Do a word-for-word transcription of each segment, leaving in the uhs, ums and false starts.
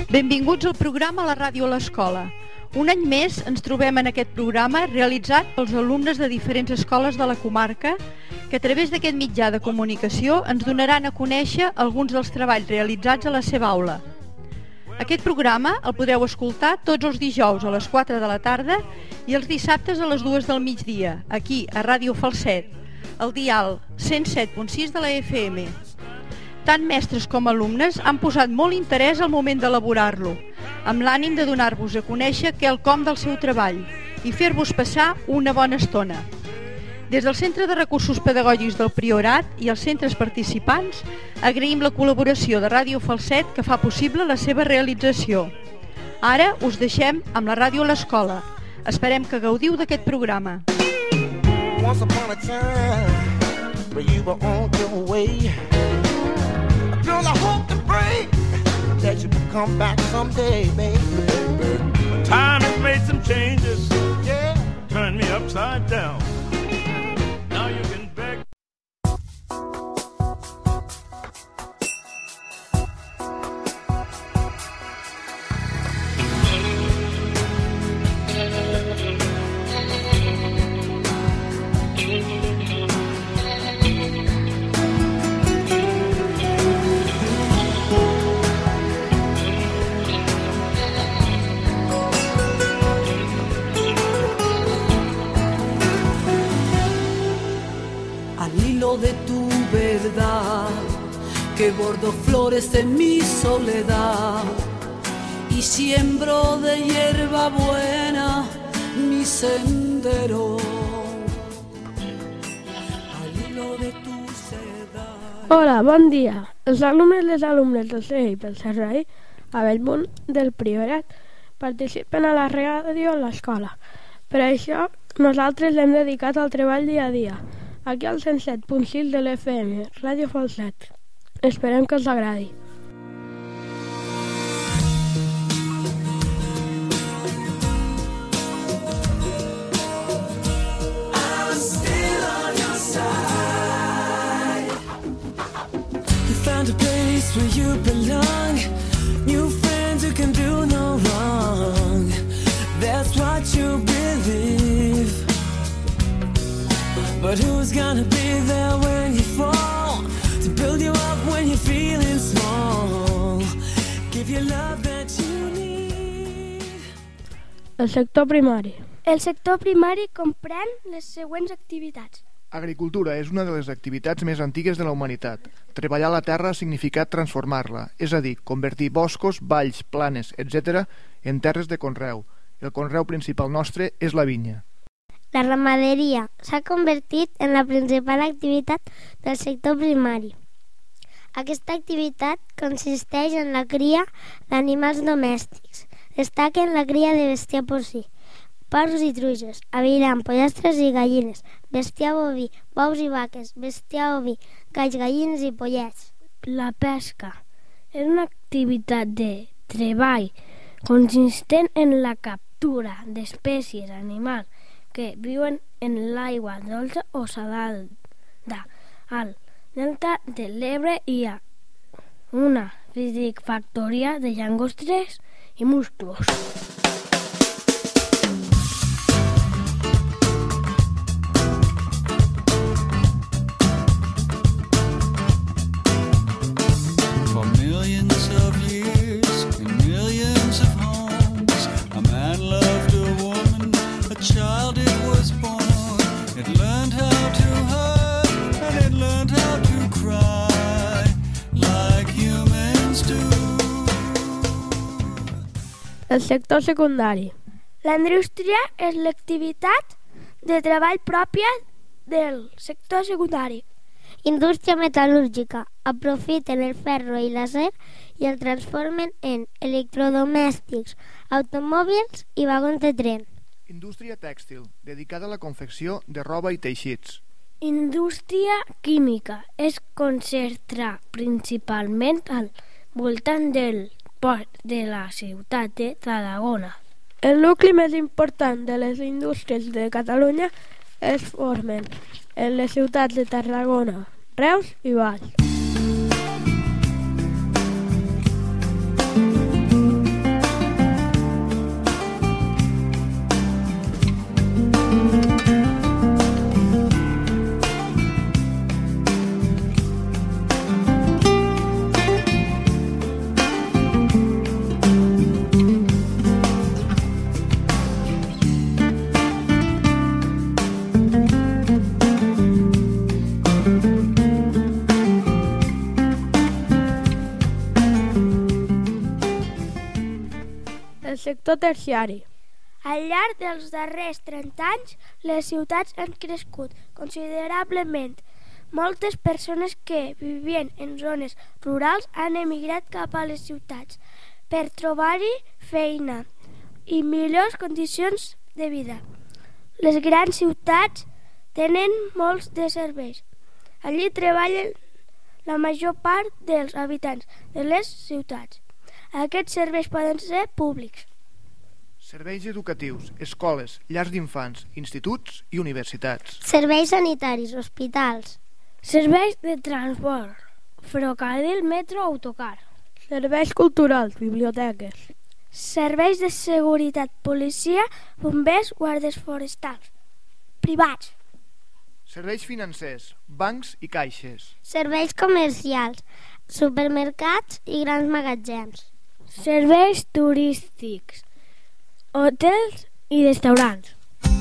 Benvinguts al programa La Ràdio a l'Escola. Un any més ens trobem en aquest programa realitzat pels alumnes de diferents escoles de la comarca que a través d'aquest mitjà de comunicació ens donaran a conèixer alguns dels treballs realitzats a la seva aula. Aquest programa el podeu escoltar tots els dijous a les quatre de la tarda i els dissabtes a les dues del migdia, aquí a Ràdio Falset, al dial cent set punt sis de la F M. Tant mestres com alumnes han posat molt interès al moment d'elaborar-lo, amb l'ànim de donar-vos a conèixer quelcom del seu treball i fer-vos passar una bona estona. Des del Centre de Recursos Pedagògics del Priorat i els centres participants agraïm la col·laboració de Ràdio Falset que fa possible la seva realització. Ara us deixem amb la ràdio a l'escola. Esperem que gaudiu d'aquest programa. Once upon a time, where you were on your way, girl, I hope and pray that you will come back someday, baby. Time has made some changes, Yeah. turned me upside down. Now you can beg. Al hilo de tu verdad, que bordo flores en mi soledad y siembro de hierba buena mi sendero. Al hilo de tu sedal. Hola, bon dia. Els alumnes i les alumnes del C I pel Servei a Bellmunt del Priorat participen a la ràdio a l'escola. Per això, nosaltres l'hem dedicat al treball dia a dia, aquí al cent set punt sis de l'F M, Ràdio Falset. Esperem que us agradi. You found a place where you belong, new friends who can do no wrong. That's what you believe. But who's gonna be there when you fall, to build you up when you're feeling small, give you love that you need. El sector primari. El sector primari comprèn les següents activitats. Agricultura és una de les activitats més antigues de la humanitat. Treballar la terra ha significat transformar-la, és a dir, convertir boscos, valls, planes, etcètera en terres de conreu. El conreu principal nostre és la vinya. La ramaderia s'ha convertit en la principal activitat del sector primari. Aquesta activitat consisteix en la cria d'animals domèstics. Destaquen la cria de bestiar porcí, porcs i truges, aviram, pollastres i gallines, bestiar boví, bous i vaques, bestiar oví, galls, gallines i pollets. La pesca és una activitat de treball consistent en la captura d'espècies animals que viuen en l'aigua dolça o salada. Al delta de l'Ebre hi ha una piscifactoria de llagostes i musclos. For millions of years, in millions of homes, a man loved a woman, a child it was born. It learned how to hurt, and it learned how to cry, like humans do. El sector secundari. La indústria és l'activitat de treball pròpia del sector secundari. Indústria metal·lúrgica. Aprofiten el ferro i l'acer i el transformen en electrodomèstics, automòbils i vagons de tren. Indústria tèxtil, dedicada a la confecció de roba i teixits. Indústria química es concentra principalment al voltant del port de la ciutat de Tarragona. El nucli més important de les indústries de Catalunya es formen en les ciutats de Tarragona, Reus i Valls. sector terciari. Al llarg dels darrers trenta anys, les ciutats han crescut considerablement. Moltes persones que vivien en zones rurals han emigrat cap a les ciutats per trobar-hi feina i millors condicions de vida. Les grans ciutats tenen molts de serveis. Allí treballen la major part dels habitants de les ciutats. Aquests serveis poden ser públics. Serveis educatius, escoles, llars d'infants, instituts i universitats. Serveis sanitaris, hospitals. Serveis de transport, ferrocarril, metro, autocar. Serveis culturals, biblioteques. Serveis de seguretat, policia, bombers, guàrdies forestals. Privats. Serveis financers, bancs i caixes. Serveis comercials, supermercats i grans magatzems. Serveis turístics, hotels i restaurants.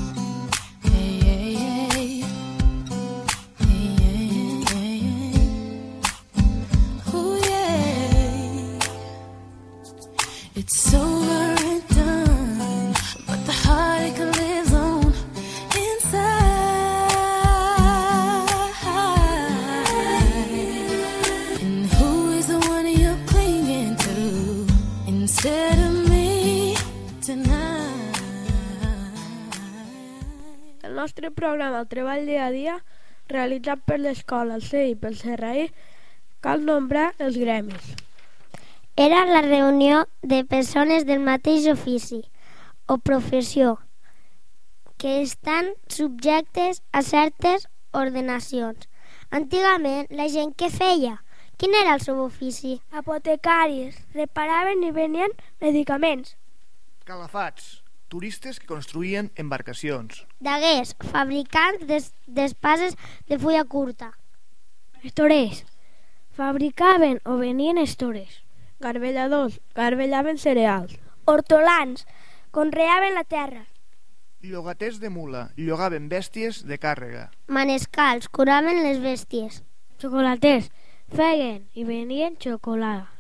It's over and done, but the heartache lives on inside. And who is the one you're clinging to instead of me tonight? El nostre programa El treball dia a dia, realitzat per l'escola, el C E I i pel Serraí, cal nombrar els gremis. Era la reunió de persones del mateix ofici o professió que estan subjectes a certes ordenacions. Antigament, la gent què feia? Quin era el seu ofici? Apotecaris, reparaven i venien medicaments. Calafats, turistes que construïen embarcacions. Daguers, fabricants d'espases de fulla curta. Estorers, fabricaven o venien estores. Garbelladors, garbellaven cereals. Hortolans, conreaven la terra. Llogaters de mula, llogaven bèsties de càrrega. Manescals, curaven les bèsties. Xocolaters, feien i venien xocolata.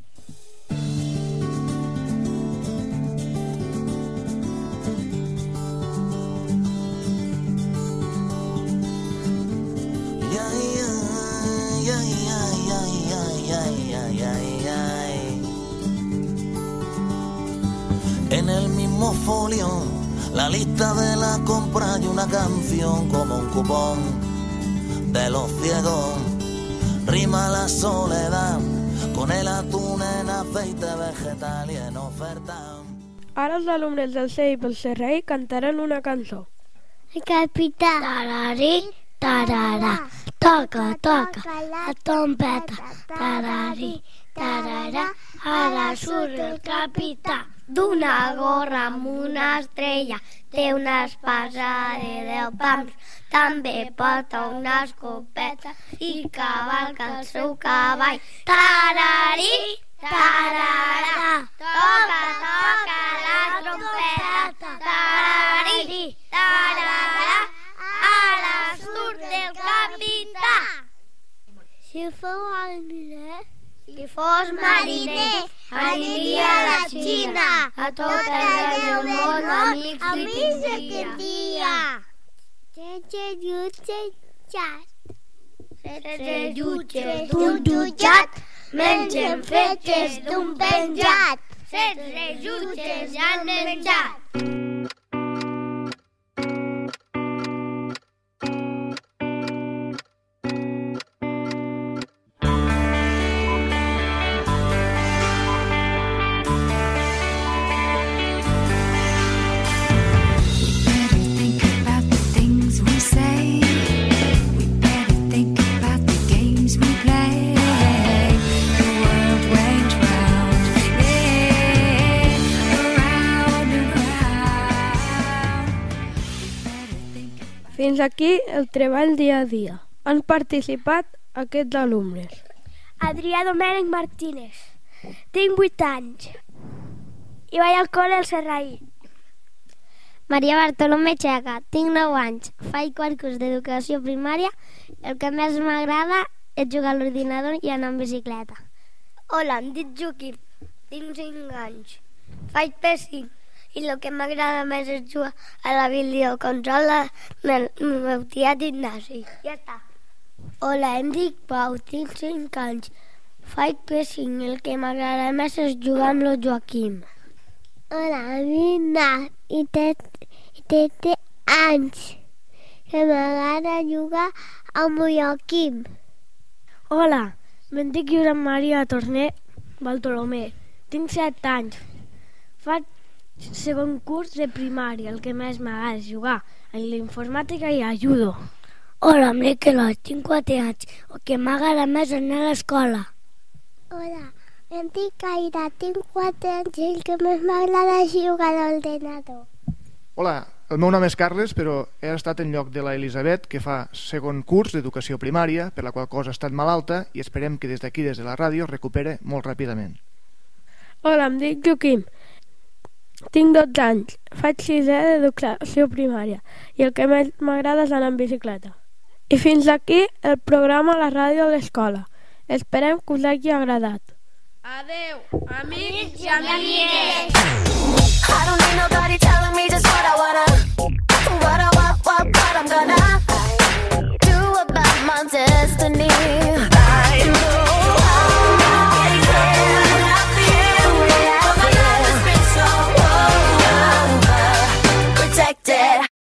En el mismo folio, la lista de la compra y una canción como un cupón de los ciegos. Rima la soledad con el atún en aceite vegetal y en oferta. Ara els alumnes del C E I i pel Serraí cantaran una cançó. El capità tararí, tararà, toca, toca la trompeta, tararí, tararà, ara surt el capità. D'una gorra amb una estrella, té una espasa de deu pams, també porta una escopeta i cavalca el seu cavall. Tararí, tararà, toca, toca la trompeta, tararí, tararà, ara surt el capità. Si fos mariner, si fos mariner, aniria a la Xina, a tot arreu del món, amics i tindria. Setze jutges, setze jutges d'un jutjat, mengen fetges d'un penjat. Setze jutges ja han menjat. Fins aquí el treball dia a dia. Han participat aquests alumnes. Adrià Domènec Martínez. Tinc vuit anys. I vaig al col·le al Serraí. Maria Bartolomé Checa. Tinc nou anys. Faig quart curs d'educació primària. El que més m'agrada és jugar a l'ordinador i anar en bicicleta. Hola, em dic Joaquim. Tinc cinc anys. Faig pessing i el que m'agrada més és jugar a la videoconsola del meu tiet Ignasi. Ja està. Hola, em dic Pau, tinc cinc anys. Faig pessing i el que m'agrada més és jugar amb el Joaquim. Hola, em dic Nat i té, té, té anys. Que m'agrada jugar amb el Joaquim. Hola, em dic Josep Maria Torner Bartolomé. Tinc set anys. Faig segon curs de primària. El que més m'agrada és jugar a l'informàtica i a judo. Hola, em dic Eloi, tinc quatre anys. El que m'agrada més és anar a l'escola. Hola, em dic Aida, tinc quatre anys i el que més m'agrada és jugar a l'ordenador. Hola, el meu nom és Carles, però he estat en lloc de la Elisabet, que fa segon curs d'educació primària, per la qual cosa ha estat malalta, i esperem que des d'aquí, des de la ràdio, es recupere molt ràpidament. Hola, em dic Joaquim. Tinc dotze anys. Faig sisè d'educació primària i el que més m'agrada és anar en bicicleta. I fins aquí el programa a la ràdio de l'escola. Esperem que us hagi agradat. Adeu, amics i amigues! I don't need nobody telling me just what I wanna, what I want, what, what I'm gonna do about my destiny. I know I can feel the way I feel, but my life has been so over, protected.